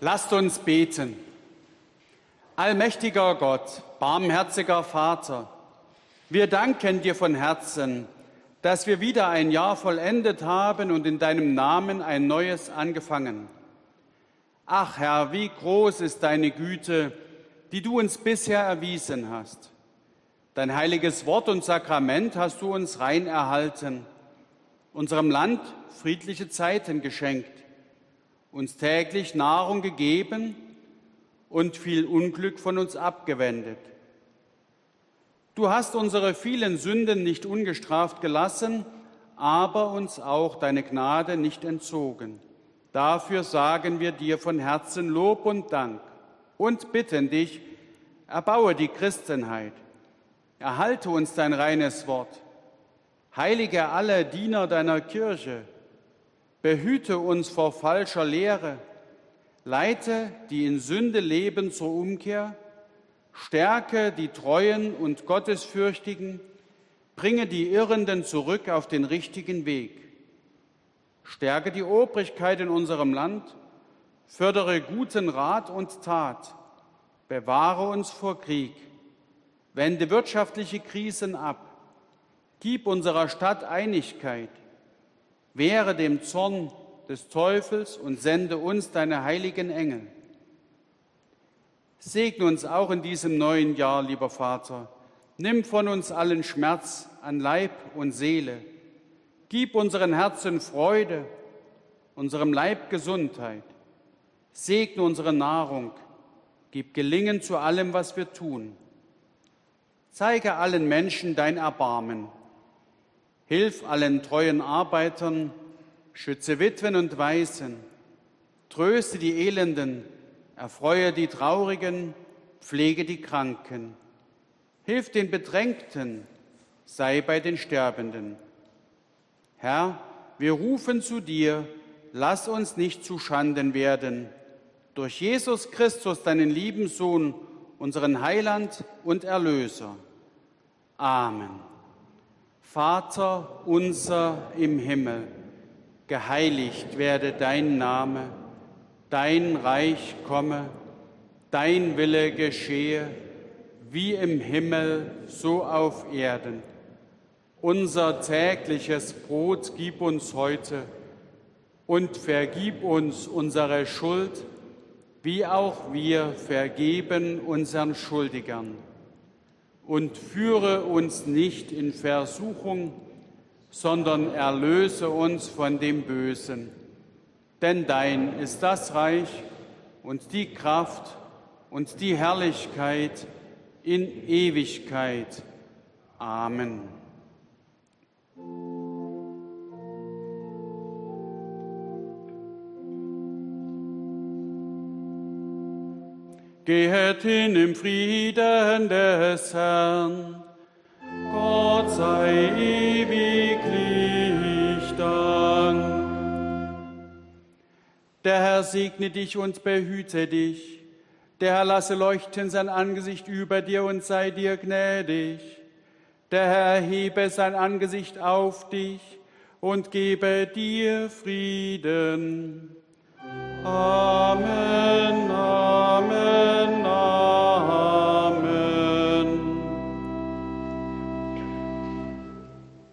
Lasst uns beten. Allmächtiger Gott, barmherziger Vater, wir danken dir von Herzen, dass wir wieder ein Jahr vollendet haben und in deinem Namen ein neues angefangen. Ach Herr, wie groß ist deine Güte, die du uns bisher erwiesen hast. Dein heiliges Wort und Sakrament hast du uns rein erhalten, unserem Land friedliche Zeiten geschenkt, uns täglich Nahrung gegeben und viel Unglück von uns abgewendet. Du hast unsere vielen Sünden nicht ungestraft gelassen, aber uns auch deine Gnade nicht entzogen. Dafür sagen wir dir von Herzen Lob und Dank und bitten dich, erbaue die Christenheit, erhalte uns dein reines Wort, heilige alle Diener deiner Kirche, behüte uns vor falscher Lehre, leite die in Sünde leben zur Umkehr, stärke die Treuen und Gottesfürchtigen, bringe die Irrenden zurück auf den richtigen Weg. Stärke die Obrigkeit in unserem Land, fördere guten Rat und Tat, bewahre uns vor Krieg, wende wirtschaftliche Krisen ab, gib unserer Stadt Einigkeit, wehre dem Zorn des Teufels und sende uns deine heiligen Engel. Segne uns auch in diesem neuen Jahr, lieber Vater. Nimm von uns allen Schmerz an Leib und Seele. Gib unseren Herzen Freude, unserem Leib Gesundheit. Segne unsere Nahrung. Gib Gelingen zu allem, was wir tun. Zeige allen Menschen dein Erbarmen. Hilf allen treuen Arbeitern, schütze Witwen und Waisen, tröste die Elenden, erfreue die Traurigen, pflege die Kranken. Hilf den Bedrängten, sei bei den Sterbenden. Herr, wir rufen zu dir, lass uns nicht zu Schanden werden. Durch Jesus Christus, deinen lieben Sohn, unseren Heiland und Erlöser. Amen. Vater unser im Himmel, geheiligt werde dein Name, dein Reich komme, dein Wille geschehe, wie im Himmel, so auf Erden. Unser tägliches Brot gib uns heute und vergib uns unsere Schuld, wie auch wir vergeben unseren Schuldigern. Und führe uns nicht in Versuchung, sondern erlöse uns von dem Bösen. Denn dein ist das Reich und die Kraft und die Herrlichkeit in Ewigkeit. Amen. Gehet hin im Frieden des Herrn. Gott sei ewiglich Dank. Der Herr segne dich und behüte dich. Der Herr lasse leuchten sein Angesicht über dir und sei dir gnädig. Der Herr hebe sein Angesicht auf dich und gebe dir Frieden. Amen.